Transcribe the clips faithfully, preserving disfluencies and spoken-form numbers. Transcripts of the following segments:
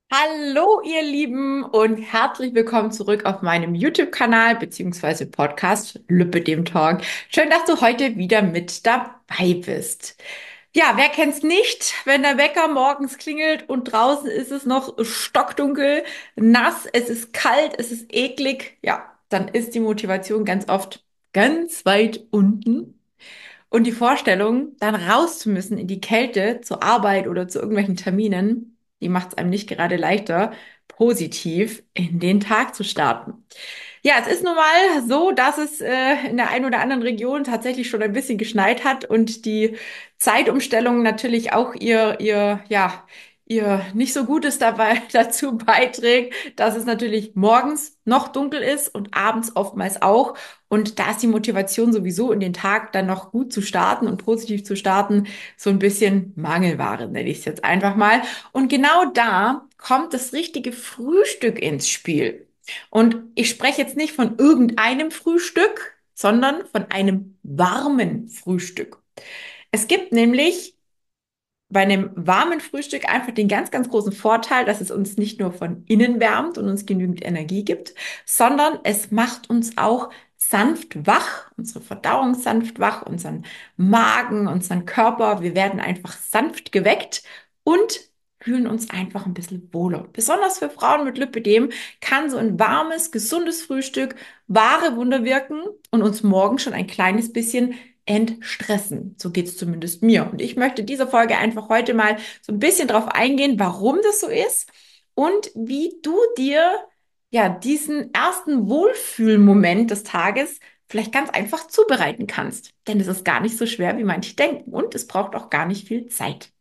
Hallo, ihr Lieben, und herzlich willkommen zurück auf meinem YouTube-Kanal beziehungsweise Podcast Lüppe dem Talk. Schön, dass du heute wieder mit dabei bist. Ja, wer kennt's nicht, wenn der Wecker morgens klingelt und draußen ist es noch stockdunkel, nass, es ist kalt, es ist eklig. Ja, dann ist die Motivation ganz oft ganz weit unten. Und die Vorstellung, dann raus zu müssen in die Kälte zur Arbeit oder zu irgendwelchen Terminen, die macht es einem nicht gerade leichter, positiv in den Tag zu starten. Ja, es ist nun mal so, dass es äh, in der einen oder anderen Region tatsächlich schon ein bisschen geschneit hat und die Zeitumstellung natürlich auch ihr, ihr, ja, ihr nicht so Gutes dabei dazu beiträgt, dass es natürlich morgens noch dunkel ist und abends oftmals auch. Und da ist die Motivation sowieso in den Tag dann noch gut zu starten und positiv zu starten, so ein bisschen Mangelware, nenne ich es jetzt einfach mal. Und genau da kommt das richtige Frühstück ins Spiel. Und ich spreche jetzt nicht von irgendeinem Frühstück, sondern von einem warmen Frühstück. Es gibt nämlich bei einem warmen Frühstück einfach den ganz, ganz großen Vorteil, dass es uns nicht nur von innen wärmt und uns genügend Energie gibt, sondern es macht uns auch sanft wach, unsere Verdauung sanft wach, unseren Magen, unseren Körper. Wir werden einfach sanft geweckt und fühlen uns einfach ein bisschen wohler. Besonders für Frauen mit Lipödem kann so ein warmes, gesundes Frühstück wahre Wunder wirken und uns morgen schon ein kleines bisschen entstressen. So geht es zumindest mir. Und ich möchte diese Folge einfach heute mal so ein bisschen drauf eingehen, warum das so ist und wie du dir ja diesen ersten Wohlfühlmoment des Tages vielleicht ganz einfach zubereiten kannst. Denn es ist gar nicht so schwer, wie manche denken. Und es braucht auch gar nicht viel Zeit.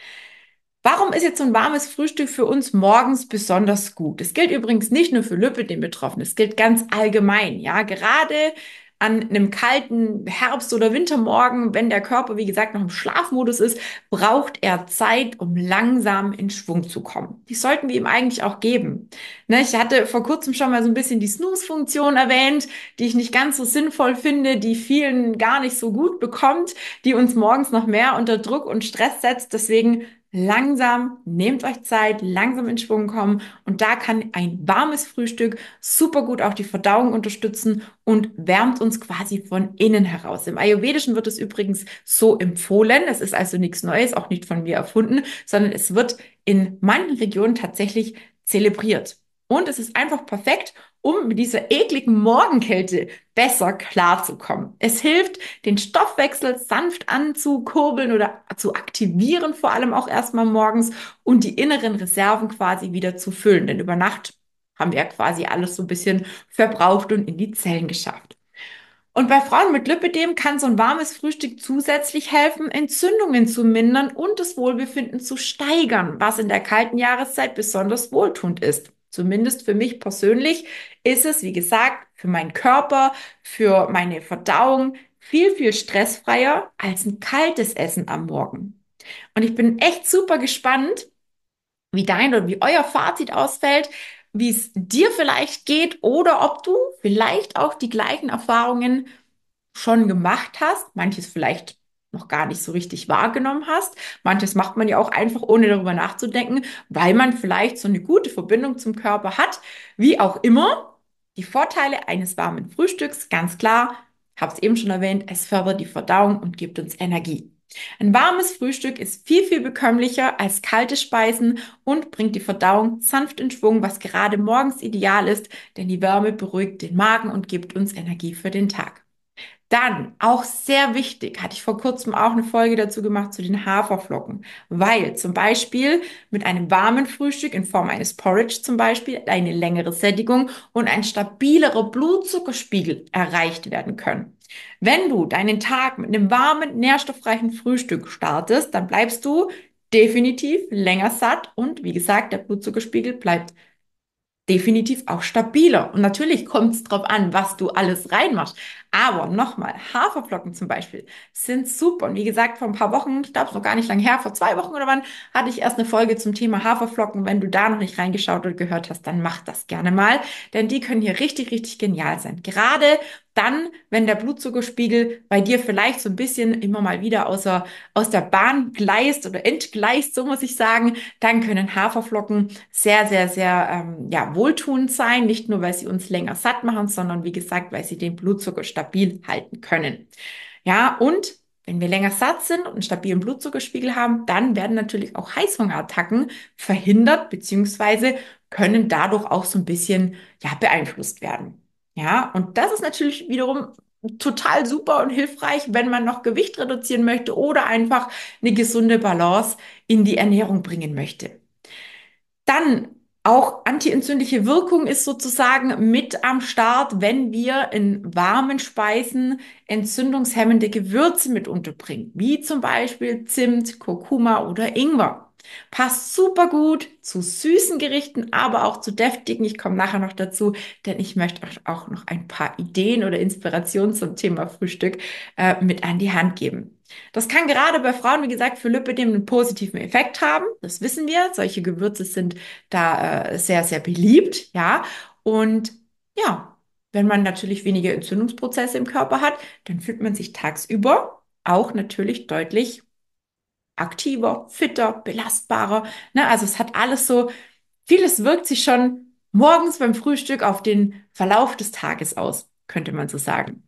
Warum ist jetzt so ein warmes Frühstück für uns morgens besonders gut? Es gilt übrigens nicht nur für Lipödem Betroffene, es gilt ganz allgemein. Ja, gerade an einem kalten Herbst- oder Wintermorgen, wenn der Körper, wie gesagt, noch im Schlafmodus ist, braucht er Zeit, um langsam in Schwung zu kommen. Die sollten wir ihm eigentlich auch geben. Ne, ich hatte vor kurzem schon mal so ein bisschen die Snooze-Funktion erwähnt, die ich nicht ganz so sinnvoll finde, die vielen gar nicht so gut bekommt, die uns morgens noch mehr unter Druck und Stress setzt. Deswegen langsam, nehmt euch Zeit, langsam in Schwung kommen, und da kann ein warmes Frühstück super gut auch die Verdauung unterstützen und wärmt uns quasi von innen heraus. Im Ayurvedischen wird es übrigens so empfohlen. Es ist also nichts Neues, auch nicht von mir erfunden, sondern es wird in manchen Regionen tatsächlich zelebriert. Und es ist einfach perfekt, um mit dieser ekligen Morgenkälte besser klarzukommen. Es hilft, den Stoffwechsel sanft anzukurbeln oder zu aktivieren, vor allem auch erstmal morgens, und die inneren Reserven quasi wieder zu füllen. Denn über Nacht haben wir ja quasi alles so ein bisschen verbraucht und in die Zellen geschafft. Und bei Frauen mit Lipödem kann so ein warmes Frühstück zusätzlich helfen, Entzündungen zu mindern und das Wohlbefinden zu steigern, was in der kalten Jahreszeit besonders wohltuend ist. Zumindest für mich persönlich ist es, wie gesagt, für meinen Körper, für meine Verdauung viel, viel stressfreier als ein kaltes Essen am Morgen. Und ich bin echt super gespannt, wie dein oder wie euer Fazit ausfällt, wie es dir vielleicht geht oder ob du vielleicht auch die gleichen Erfahrungen schon gemacht hast, manches vielleicht noch gar nicht so richtig wahrgenommen hast. Manches macht man ja auch einfach, ohne darüber nachzudenken, weil man vielleicht so eine gute Verbindung zum Körper hat. Wie auch immer, die Vorteile eines warmen Frühstücks, ganz klar, habe es eben schon erwähnt, es fördert die Verdauung und gibt uns Energie. Ein warmes Frühstück ist viel, viel bekömmlicher als kalte Speisen und bringt die Verdauung sanft in Schwung, was gerade morgens ideal ist, denn die Wärme beruhigt den Magen und gibt uns Energie für den Tag. Dann, auch sehr wichtig, hatte ich vor kurzem auch eine Folge dazu gemacht zu den Haferflocken, weil zum Beispiel mit einem warmen Frühstück in Form eines Porridge zum Beispiel eine längere Sättigung und ein stabilerer Blutzuckerspiegel erreicht werden können. Wenn du deinen Tag mit einem warmen, nährstoffreichen Frühstück startest, dann bleibst du definitiv länger satt und wie gesagt, der Blutzuckerspiegel bleibt definitiv auch stabiler. Und natürlich kommt es drauf an, was du alles reinmachst. Aber nochmal, Haferflocken zum Beispiel sind super. Und wie gesagt, vor ein paar Wochen, ich glaube, es ist noch gar nicht lange her, vor zwei Wochen oder wann, hatte ich erst eine Folge zum Thema Haferflocken. Wenn du da noch nicht reingeschaut oder gehört hast, dann mach das gerne mal. Denn die können hier richtig, richtig genial sein. Gerade Dann, wenn der Blutzuckerspiegel bei dir vielleicht so ein bisschen immer mal wieder außer, aus der Bahn gleist oder entgleist, so muss ich sagen, dann können Haferflocken sehr, sehr, sehr ähm, ja, wohltuend sein. Nicht nur, weil sie uns länger satt machen, sondern wie gesagt, weil sie den Blutzucker stabil halten können. Ja, und wenn wir länger satt sind und einen stabilen Blutzuckerspiegel haben, dann werden natürlich auch Heißhungerattacken verhindert, beziehungsweise können dadurch auch so ein bisschen, ja, beeinflusst werden. Ja, und das ist natürlich wiederum total super und hilfreich, wenn man noch Gewicht reduzieren möchte oder einfach eine gesunde Balance in die Ernährung bringen möchte. Dann auch antientzündliche Wirkung ist sozusagen mit am Start, wenn wir in warmen Speisen entzündungshemmende Gewürze mit unterbringen, wie zum Beispiel Zimt, Kurkuma oder Ingwer. Passt super gut zu süßen Gerichten, aber auch zu deftigen. Ich komme nachher noch dazu, denn ich möchte euch auch noch ein paar Ideen oder Inspirationen zum Thema Frühstück äh, mit an die Hand geben. Das kann gerade bei Frauen, wie gesagt, für Lipödem einen positiven Effekt haben. Das wissen wir. Solche Gewürze sind da äh, sehr, sehr beliebt, ja. Und ja, wenn man natürlich weniger Entzündungsprozesse im Körper hat, dann fühlt man sich tagsüber auch natürlich deutlich aktiver, fitter, belastbarer. Ne? Also es hat alles so, vieles wirkt sich schon morgens beim Frühstück auf den Verlauf des Tages aus, könnte man so sagen.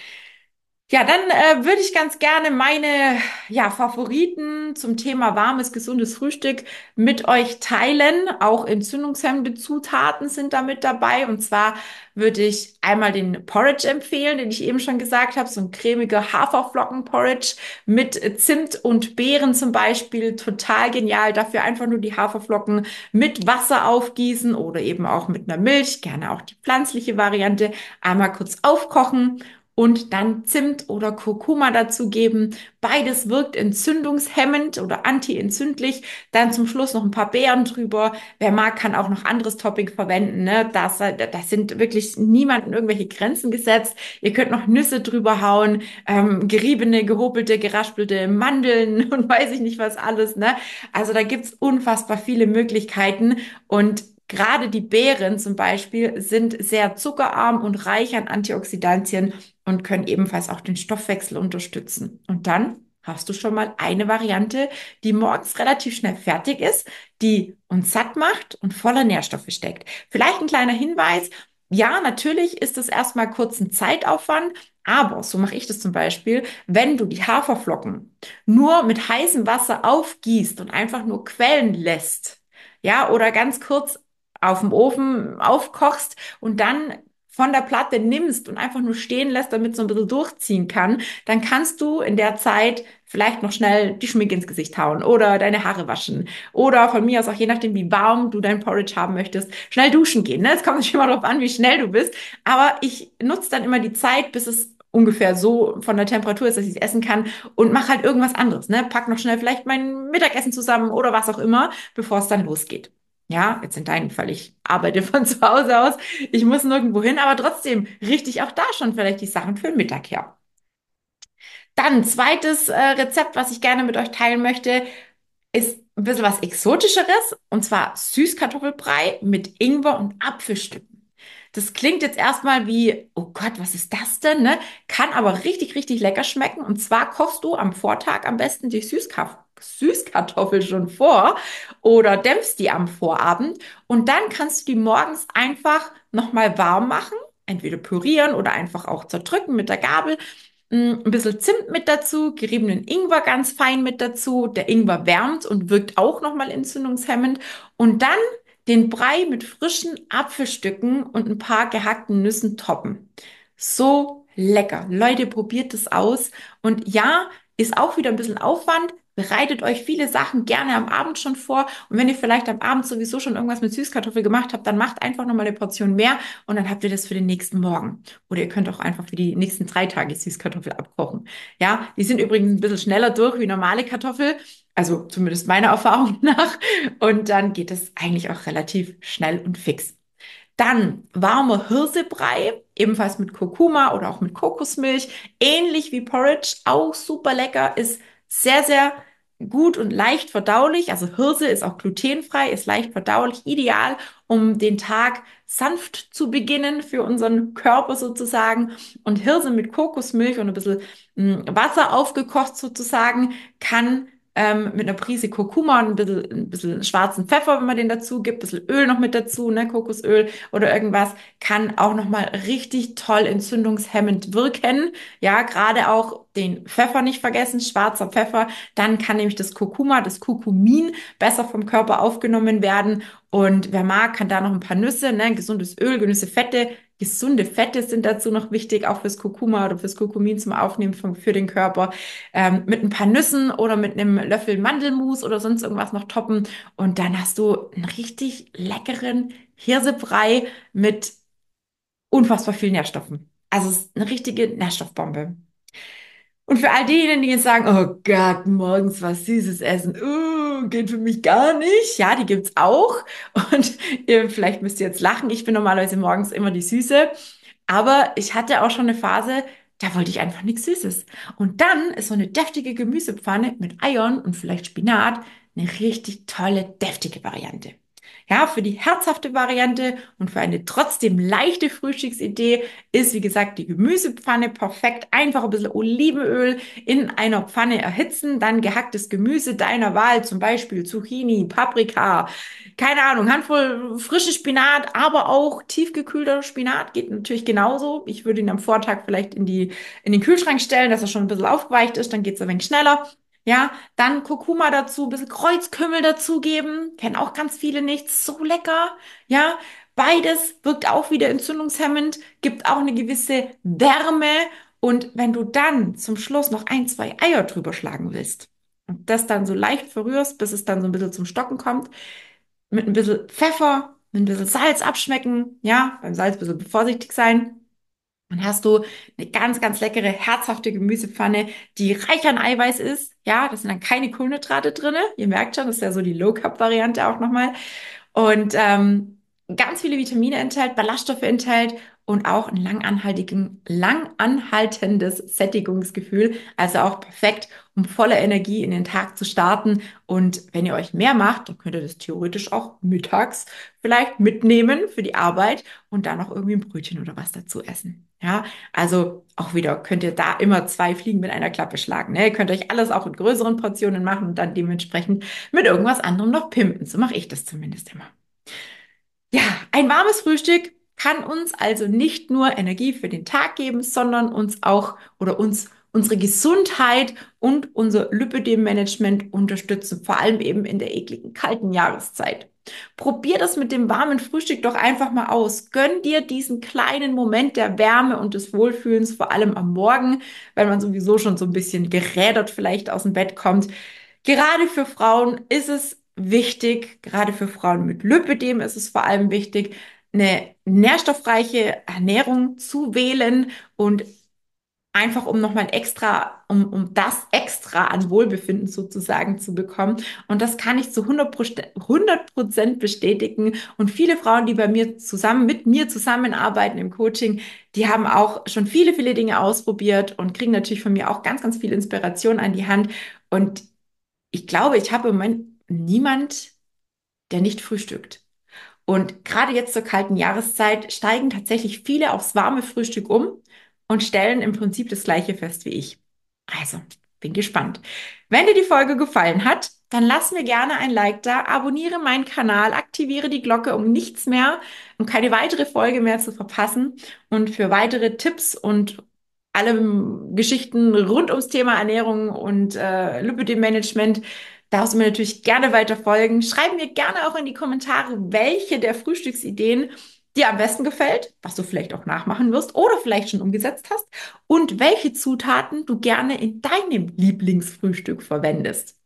Ja, dann äh, würde ich ganz gerne meine ja, Favoriten zum Thema warmes, gesundes Frühstück mit euch teilen. Auch entzündungshemmende Zutaten sind da mit dabei. Und zwar würde ich einmal den Porridge empfehlen, den ich eben schon gesagt habe. So ein cremiger Haferflocken-Porridge mit Zimt und Beeren zum Beispiel. Total genial. Dafür einfach nur die Haferflocken mit Wasser aufgießen oder eben auch mit einer Milch. Gerne auch die pflanzliche Variante. Einmal kurz aufkochen und dann Zimt oder Kurkuma dazu geben. Beides wirkt entzündungshemmend oder antientzündlich. Dann zum Schluss noch ein paar Beeren drüber. Wer mag, kann auch noch anderes Topping verwenden. Ne? Das, das sind wirklich niemanden irgendwelche Grenzen gesetzt. Ihr könnt noch Nüsse drüber hauen, ähm, geriebene, gehobelte, geraspelte Mandeln und weiß ich nicht was alles. Ne? Also da gibt's unfassbar viele Möglichkeiten und gerade die Beeren zum Beispiel sind sehr zuckerarm und reich an Antioxidantien und können ebenfalls auch den Stoffwechsel unterstützen. Und dann hast du schon mal eine Variante, die morgens relativ schnell fertig ist, die uns satt macht und voller Nährstoffe steckt. Vielleicht ein kleiner Hinweis. Ja, natürlich ist es erstmal kurz ein Zeitaufwand, aber so mache ich das zum Beispiel, wenn du die Haferflocken nur mit heißem Wasser aufgießt und einfach nur quellen lässt, ja, oder ganz kurz auf dem Ofen aufkochst und dann von der Platte nimmst und einfach nur stehen lässt, damit es so ein bisschen durchziehen kann, dann kannst du in der Zeit vielleicht noch schnell die Schminke ins Gesicht hauen oder deine Haare waschen oder von mir aus auch je nachdem, wie warm du dein Porridge haben möchtest, schnell duschen gehen. Ne? Es kommt natürlich immer darauf an, wie schnell du bist, aber ich nutze dann immer die Zeit, bis es ungefähr so von der Temperatur ist, dass ich es essen kann und mach halt irgendwas anderes. Ne? Pack noch schnell vielleicht mein Mittagessen zusammen oder was auch immer, bevor es dann losgeht. Ja, jetzt in deinem Fall, ich arbeite von zu Hause aus, ich muss nirgendwo hin, aber trotzdem richte ich auch da schon vielleicht die Sachen für den Mittag her. Dann zweites äh, Rezept, was ich gerne mit euch teilen möchte, ist ein bisschen was Exotischeres, und zwar Süßkartoffelbrei mit Ingwer und Apfelstücken. Das klingt jetzt erstmal wie, oh Gott, was ist das denn, ne? Kann aber richtig, richtig lecker schmecken. Und zwar kochst du am Vortag am besten die Süßkartoffel. Süßkartoffel schon vor oder dämpfst die am Vorabend und dann kannst du die morgens einfach nochmal warm machen, entweder pürieren oder einfach auch zerdrücken mit der Gabel. Mm, Ein bisschen Zimt mit dazu, geriebenen Ingwer ganz fein mit dazu. Der Ingwer wärmt und wirkt auch nochmal entzündungshemmend. Und dann den Brei mit frischen Apfelstücken und ein paar gehackten Nüssen toppen. So lecker. Leute, probiert es aus. Und ja, ist auch wieder ein bisschen Aufwand. Bereitet euch viele Sachen gerne am Abend schon vor. Und wenn ihr vielleicht am Abend sowieso schon irgendwas mit Süßkartoffel gemacht habt, dann macht einfach nochmal eine Portion mehr und dann habt ihr das für den nächsten Morgen. Oder ihr könnt auch einfach für die nächsten drei Tage Süßkartoffel abkochen. Ja, die sind übrigens ein bisschen schneller durch wie normale Kartoffel. Also zumindest meiner Erfahrung nach. Und dann geht es eigentlich auch relativ schnell und fix. Dann warmer Hirsebrei, ebenfalls mit Kurkuma oder auch mit Kokosmilch, ähnlich wie Porridge, auch super lecker, ist sehr, sehr gut und leicht verdaulich. Also Hirse ist auch glutenfrei, ist leicht verdaulich, ideal, um den Tag sanft zu beginnen für unseren Körper sozusagen. Und Hirse mit Kokosmilch und ein bisschen mh, Wasser aufgekocht sozusagen kann ähm, mit einer Prise Kurkuma und ein bisschen, ein bisschen schwarzen Pfeffer, wenn man den dazu gibt, ein bisschen Öl noch mit dazu, ne, Kokosöl oder irgendwas, kann auch nochmal richtig toll entzündungshemmend wirken. Ja, gerade auch den Pfeffer nicht vergessen, schwarzer Pfeffer. Dann kann nämlich das Kurkuma, das Kurkumin besser vom Körper aufgenommen werden. Und wer mag, kann da noch ein paar Nüsse, ne, gesundes Öl, gesunde Fette. Gesunde Fette sind dazu noch wichtig, auch fürs Kurkuma oder fürs Kurkumin zum Aufnehmen von, für den Körper. Ähm, mit ein paar Nüssen oder mit einem Löffel Mandelmus oder sonst irgendwas noch toppen. Und dann hast du einen richtig leckeren Hirsebrei mit unfassbar vielen Nährstoffen. Also es ist eine richtige Nährstoffbombe. Und für all diejenigen, die jetzt sagen, oh Gott, morgens was Süßes essen, uh, geht für mich gar nicht. Ja, die gibt's auch. Und ihr, vielleicht müsst ihr jetzt lachen. Ich bin normalerweise morgens immer die Süße. Aber ich hatte auch schon eine Phase, da wollte ich einfach nichts Süßes. Und dann ist so eine deftige Gemüsepfanne mit Eiern und vielleicht Spinat eine richtig tolle, deftige Variante. Ja, für die herzhafte Variante und für eine trotzdem leichte Frühstücksidee ist, wie gesagt, die Gemüsepfanne perfekt. Einfach ein bisschen Olivenöl in einer Pfanne erhitzen, dann gehacktes Gemüse deiner Wahl, zum Beispiel Zucchini, Paprika, keine Ahnung, Handvoll frischen Spinat, aber auch tiefgekühlter Spinat geht natürlich genauso. Ich würde ihn am Vortag vielleicht in die, in den Kühlschrank stellen, dass er schon ein bisschen aufgeweicht ist, dann geht es ein wenig schneller. Ja, dann Kurkuma dazu, ein bisschen Kreuzkümmel dazugeben. Kennen auch ganz viele nicht. So lecker. Ja, beides wirkt auch wieder entzündungshemmend, gibt auch eine gewisse Wärme. Und wenn du dann zum Schluss noch ein, zwei Eier drüber schlagen willst und das dann so leicht verrührst, bis es dann so ein bisschen zum Stocken kommt, mit ein bisschen Pfeffer, mit ein bisschen Salz abschmecken. Ja, beim Salz ein bisschen vorsichtig sein. Dann hast du eine ganz, ganz leckere, herzhafte Gemüsepfanne, die reich an Eiweiß ist. Ja, das sind dann keine Kohlenhydrate drinne. Ihr merkt schon, das ist ja so die Low-Carb-Variante auch nochmal. Und ähm, ganz viele Vitamine enthält, Ballaststoffe enthält und auch ein langanhaltigen, langanhaltendes Sättigungsgefühl. Also auch perfekt, um voller Energie in den Tag zu starten. Und wenn ihr euch mehr macht, dann könnt ihr das theoretisch auch mittags vielleicht mitnehmen für die Arbeit und dann noch irgendwie ein Brötchen oder was dazu essen. Ja, also auch wieder könnt ihr da immer zwei Fliegen mit einer Klappe schlagen. Ne? Ihr könnt euch alles auch in größeren Portionen machen und dann dementsprechend mit irgendwas anderem noch pimpen. So mache ich das zumindest immer. Ja, ein warmes Frühstück kann uns also nicht nur Energie für den Tag geben, sondern uns auch oder uns unsere Gesundheit und unser Lipödem-Management unterstützen, vor allem eben in der ekligen kalten Jahreszeit. Probier das mit dem warmen Frühstück doch einfach mal aus. Gönn dir diesen kleinen Moment der Wärme und des Wohlfühlens, vor allem am Morgen, wenn man sowieso schon so ein bisschen gerädert vielleicht aus dem Bett kommt. Gerade für Frauen ist es wichtig, gerade für Frauen mit Lipödem ist es vor allem wichtig, eine nährstoffreiche Ernährung zu wählen und einfach um nochmal extra, um, um das extra an Wohlbefinden sozusagen zu bekommen. Und das kann ich zu hundert Prozent hundert Prozent bestätigen. Und viele Frauen, die bei mir zusammen, mit mir zusammenarbeiten im Coaching, die haben auch schon viele, viele Dinge ausprobiert und kriegen natürlich von mir auch ganz, ganz viel Inspiration an die Hand. Und ich glaube, ich habe im Moment niemand, der nicht frühstückt. Und gerade jetzt zur kalten Jahreszeit steigen tatsächlich viele aufs warme Frühstück um und stellen im Prinzip das Gleiche fest wie ich. Also, bin gespannt. Wenn dir die Folge gefallen hat, dann lass mir gerne ein Like da, abonniere meinen Kanal, aktiviere die Glocke, um nichts mehr, um keine weitere Folge mehr zu verpassen. Und für weitere Tipps und alle Geschichten rund ums Thema Ernährung und äh, Lipidem-Management darfst du mir natürlich gerne weiter folgen. Schreib mir gerne auch in die Kommentare, welche der Frühstücksideen dir am besten gefällt, was du vielleicht auch nachmachen wirst oder vielleicht schon umgesetzt hast und welche Zutaten du gerne in deinem Lieblingsfrühstück verwendest.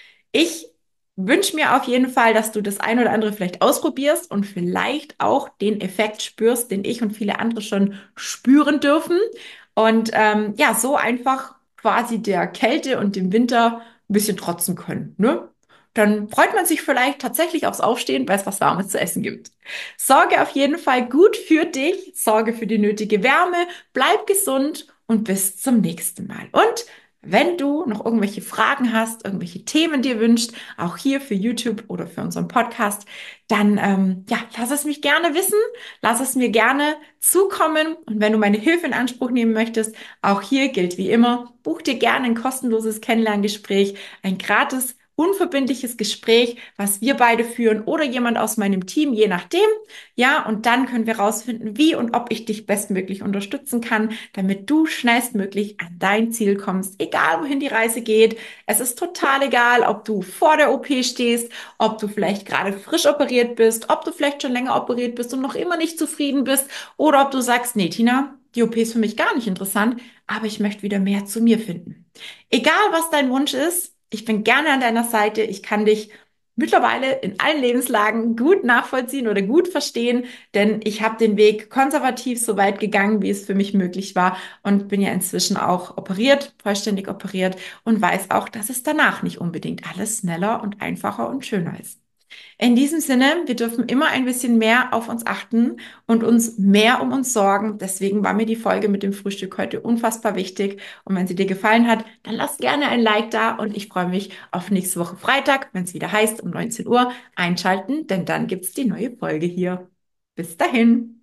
Ich wünsche mir auf jeden Fall, dass du das ein oder andere vielleicht ausprobierst und vielleicht auch den Effekt spürst, den ich und viele andere schon spüren dürfen. Und ähm, ja, so einfach quasi der Kälte und dem Winter ein bisschen trotzen können, ne? Dann freut man sich vielleicht tatsächlich aufs Aufstehen, weil es was Warmes zu essen gibt. Sorge auf jeden Fall gut für dich, sorge für die nötige Wärme, bleib gesund und bis zum nächsten Mal. Und Wenn du noch irgendwelche Fragen hast, irgendwelche Themen dir wünscht, auch hier für YouTube oder für unseren Podcast, dann ähm, ja, lass es mich gerne wissen, lass es mir gerne zukommen. Und wenn du meine Hilfe in Anspruch nehmen möchtest, auch hier gilt wie immer, buch dir gerne ein kostenloses Kennenlerngespräch, ein gratis, unverbindliches Gespräch, was wir beide führen oder jemand aus meinem Team, je nachdem. Ja, und dann können wir rausfinden, wie und ob ich dich bestmöglich unterstützen kann, damit du schnellstmöglich an dein Ziel kommst, egal wohin die Reise geht. Es ist total egal, ob du vor der O P stehst, ob du vielleicht gerade frisch operiert bist, ob du vielleicht schon länger operiert bist und noch immer nicht zufrieden bist oder ob du sagst, nee, Tina, die O P ist für mich gar nicht interessant, aber ich möchte wieder mehr zu mir finden. Egal, was dein Wunsch ist, ich bin gerne an deiner Seite. Ich kann dich mittlerweile in allen Lebenslagen gut nachvollziehen oder gut verstehen, denn ich habe den Weg konservativ so weit gegangen, wie es für mich möglich war und bin ja inzwischen auch operiert, vollständig operiert und weiß auch, dass es danach nicht unbedingt alles schneller und einfacher und schöner ist. In diesem Sinne, wir dürfen immer ein bisschen mehr auf uns achten und uns mehr um uns sorgen. Deswegen war mir die Folge mit dem Frühstück heute unfassbar wichtig. Und wenn sie dir gefallen hat, dann lass gerne ein Like da und ich freue mich auf nächste Woche Freitag, wenn es wieder heißt, um neunzehn Uhr einschalten, denn dann gibt es die neue Folge hier. Bis dahin.